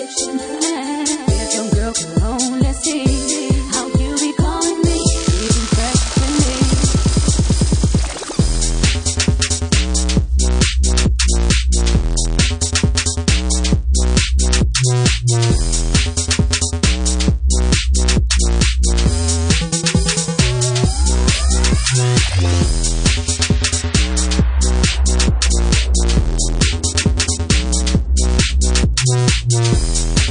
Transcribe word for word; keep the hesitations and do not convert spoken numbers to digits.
If your girl could only see how you be calling me, keeping fresh with me.